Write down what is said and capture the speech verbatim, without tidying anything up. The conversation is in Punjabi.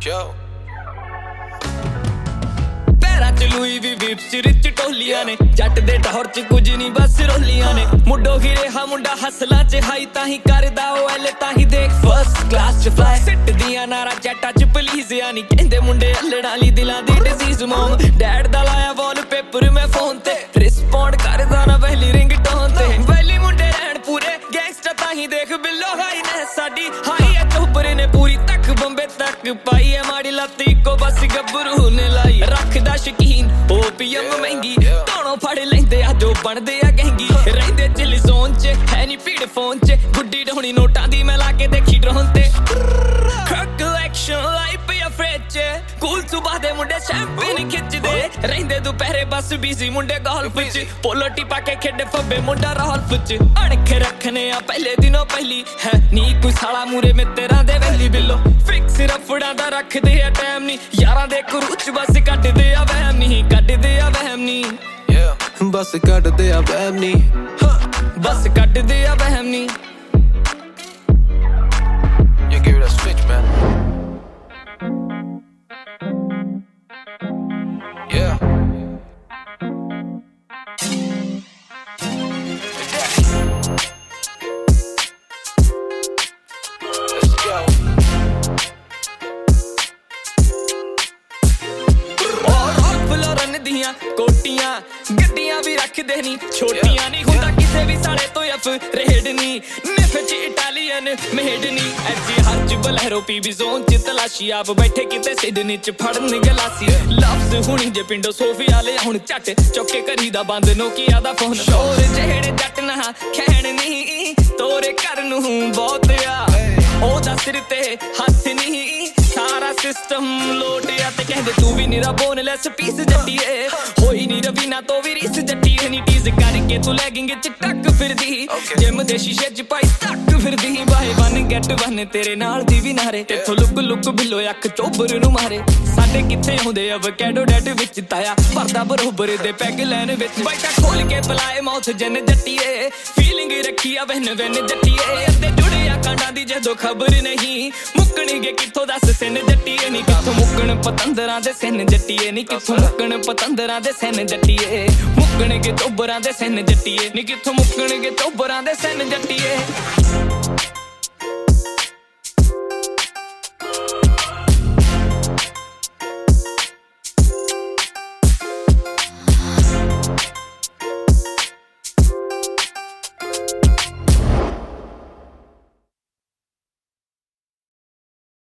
ਪੈਰਾਂ ਚ ਲੂਈ ਵੀ ਵਿਪਸ ਰਿਚ ਟੋਲੀਆਂ ਨੇ ਜੱਟ ਦੇ ਟੌਰ ਚ ਕੁਝ ਨਹੀਂ ਬਸ ਰੋਲੀਆਂ ਨੇ ਮੁੰਡੋ ਹੀ ਰਿਹਾ ਮੁੰਡਾ ਹਸਲਾਂ ਚ ਹਾਈ ਤਾਂ ਹੀ ਕਰਦਾ ਉਹ ਐਲੇ ਤਾਂ ਹੀ ਦੇਖ ਫਸਟ ਕਲਾਸ ਚ ਫਲਾਈ ਸਿੱਟ ਦੀਆਂ ਨਾਰਾ ਚੈਟਾਂ ਚ ਪਲੀਜ਼ ਯਾਨੀ ਕਹਿੰਦੇ ਮੁੰਡੇ ਅਲੜਾਂ ਲਈ ਦਿਲਾਂ ਦੀ ਡਿਸੀਜ਼ ਮੋਮ ਡੈਡ ਦਾ ਲਾਇਆ ਵਾਲਪੇਪਰ ਮੈਂ ਫੋਨ ਤੇ ਰਿਸਪੌਂਡ ਕਰਦਾ ਨਾ ਪਹਿਲੀ ਰਿੰਗ ਟੋਨ ਤੇ ਵੈਲੀ ਮੁੰਡੇ ਰਹਿਣ ਪੂਰੇ ਗੈਂਗਸਟਰ ਤਾਂ ਹੀ ਦੇਖ ਬਿੱਲੋ ਹਾਈ ਨੇ ਸਾਡੀ ਹਾਈ ਐ ਚੋਪਰ ਨੇ ਪੂਰੀ ਤੱਕ ਬੰਬੇ ਤੱਕ ਪਾਈ ਐ ਮਾੜੀ ਲੱਤ ਇੱਕੋ ਬਸ ਗੱਭਰੂ ਨੇ ਲਾਈ ਰੱਖਦਾ ਸ਼ਕੀਨ ਓਪੀਐਮ ਮਹਿੰਗੀ ਦੋਨੋਂ ਫੜ ਲੈਂਦੇ ਆ ਜੋ ਬਣਦੇ ਆ ਗਹਿੰਗੀ ਰਹਿੰਦੇ ਚਿਲ ਜ਼ੋਨ ਚ ਹੈ ਨੀ ਭੀੜ ਫੋਨ ਚ ਗੁੱਡੀ ਢੋਣੀ ਨੋਟਾਂ ਦੀ ਮੈਂ ਲਾ ਕੇ ਦੇਖੀ ਡਰੋਨ ਤੇ ਕਲੈਕਸ਼ਨ ਲਾਈ ਪਿਆ ਫ੍ਰਿਜ ਕੂਲ ਸੁਬਾ ਦੇ ਮੁੰਡੇ ਸ਼ੈਂਪੇਨ ਖਿੱਚਦੇ ਰਹਿੰਦੇ ਦੁਪਹਿਰੇ ਬਸ ਬਿਜ਼ੀ ਮੁੰਡੇ ਗੋਲਫ ਚ ਪੋਲੋ ਟੀ ਪਾ ਕੇ ਖੇਡੇ ਫੱਬੇ ਮੁੰਡਾ ਰਾਲਫ ਚ ਅਣਖ ਰੱਖਨੇ ਆ ਪਹਿਲੇ ਦਿਨੋਂ ਪਹਿਲੀ ਹੈ ਨੀ ਕੋਈ ਸਾਲਾ ਮੂਰੇ ਮੇ ਤੇਰਾ ਦੇ ਵੈਲੀ ਬਿੱਲੋ ਫਿਕਸ ਰਫੜਾਂ ਦਾ ਰੱਖਦੇ ਆ ਟਾਈਮ ਨੀ ਯਾਰਾਂ ਦੇ ਕਰੂਚ ਬਸ ਕੱਢਦੇ ਆ ਵਹਿਮ ਨੀ ਕੱਢਦੇ ਆ ਵਹਿਮ ਨੀ ਬਸ ਕੱਢਦੇ ਆ ਵਹਿਮ ਨੀ ਬਸ ਕੱਢਦੇ ਆ ਵਹਿਮ ਨੀ You give it a switch, man. Yeah. Let's go. ਦੀਆਂ ਕੋਟੀਆਂ ਗੱਡੀਆਂ ਵੀ ਰੱਖਦੇ ਨੀ ਛੋਟੀਆਂ ਨਹੀਂ ਹੁੰਦਾ ਕਿਸੇ ਵੀ ਸਾਲੇ ਤੋਂ ਅਫ ਰੇਡ ਨੀ ਨਿਫ ਚ ਇਟਾਲੀਅਨ ਮੇਡ ਨੀ ਐਜੀ ਹੱਜ ਬਲੈਰੋ ਪੀਵੀ ਜ਼ੋਨ ਚ ਤਲਾਸ਼ੀ ਆਪ ਬੈਠੇ ਕਿਤੇ ਸਿਡਨੀ ਚ ਫੜਨ ਗਲਾਸੀ ਲਫ਼ਜ਼ ਹੁਣੀ ਜੇ ਪਿੰਡੋ ਸੋਫੀਆ ਲੈ ਹੁਣ ਝੱਟ ਚੌਕੇ ਕਰੀਦਾ ਬੰਦ ਨੋਕੀਆ ਦਾ ਫੋਨ ਸ਼ੋਰ ਜਿਹੜੇ ਜੱਟ ਨਾ ਖੈਣ ਨਹੀਂ ਤੋਰੇ ਘਰ ਨੂੰ ਬਹੁਤ ਆ ਉਹਦਾ ਸਿਰ ਤੇ ਹੱਥ ਨਹੀਂ ਸਾਰਾ ਸਿਸਟਮ ਲੋਟਿਆ ਤੇ ਕਹਿੰਦੇ ਤੂੰ ਵੀ ਨਿਰਾ ਬੋਨਲੈਸ ਪੀਸ ਜੱਟੀਏ ਹੋਈ ਨੀ ਰਵੀਨਾ ਤੋਂ ਵੀ ਰੀਸ ਜੱਟੀਏ ਨੀ ਟੀਜ਼ ਕਰਕੇ ਤੂੰ ਲੈਗਿੰਗ ਚ ਟੱਕ ਫਿਰਦੀ ਜਿਮ ਦੇ ਸ਼ੀਸ਼ੇ ਚ ਪਾਈ ਟੱਕ ਫਿਰਦੀ ਬਾਏ ਬਨ ਗੈਟ ਬਨ ਤੇਰੇ ਨਾਲ ਦੀ ਵੀ ਨਾਰੇ ਤੇਥੋਂ ਲੁੱਕ ਲੁੱਕ ਬਿੱਲੋ ਅੱਖ ਚੋਬਰ ਨੂੰ ਮਾਰੇ ਸਾਡੇ ਕਿੱਥੇ ਹੁੰਦੇ ਅਵਕੈਡੋ ਡੈਟ ਵਿੱਚ ਤਾਇਆ ਭਰਦਾ ਬਰੋਬਰ ਦੇ ਪੈਗ ਲੈਣ ਵਿੱਚ ਬੈਠਾ ਖੋਲ ਕੇ ਪਲਾਏ ਮੌਥ ਜਨ ਜੱਟੀਏ ਫੀਲਿੰਗ ਰੱਖੀ ਆ ਵਹਿਨ ਵਹਿਨ ਜੱਟੀਏ ਅੱਤੇ ਜੁੜੇ ਆ ਕਾਂਡਾਂ ਦੀ ਜਦੋਂ ਖਬਰ ਨਹੀਂ ਮੁੱਕਣਗੇ ਕਿੱਥੋਂ ਦੱਸ ਸਿਨ ਜੱਟੀਏ ਨੀ ਕਿੱਥੋਂ ਮੁੱਕਣ ਪਤੰਦਰਾਂ ਦੇ ਸਿਨ ਜੱਟੀਏ ਨੀ ਕਿੱਥੋਂ ਮੁੱਕਣ ਪਤੰਦਰਾਂ ਦੇ ਸਿਨ ਜੱਟੀਏ ਮੁੱਕਣਗੇ ਚੋਬਰਾਂ ਦੇ ਸਿਨ ਜੱਟੀਏ ਨੀ ਕਿੱਥੋਂ ਮੁੱਕਣਗੇ ਚੋਬਰਾਂ ਦੇ ਸਿਨ ਜੱਟੀਏ